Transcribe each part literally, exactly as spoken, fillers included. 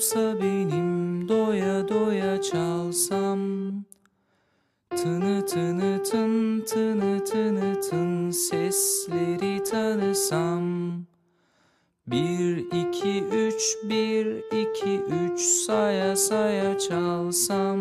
olsa benim doya doya çalsam. Tını tını tın, tını tını tın, sesleri tanısam. Bir iki üç, bir iki üç, saya saya çalsam.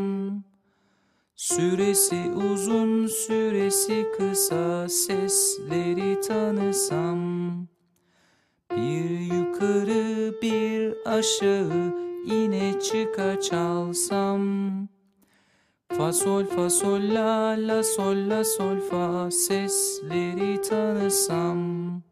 Süresi uzun, süresi kısa, sesleri tanısam. Bir yukarı bir aşağı, ine çıka çalsam. Fa sol fa sol la la sol la sol fa, sesleri tanısam.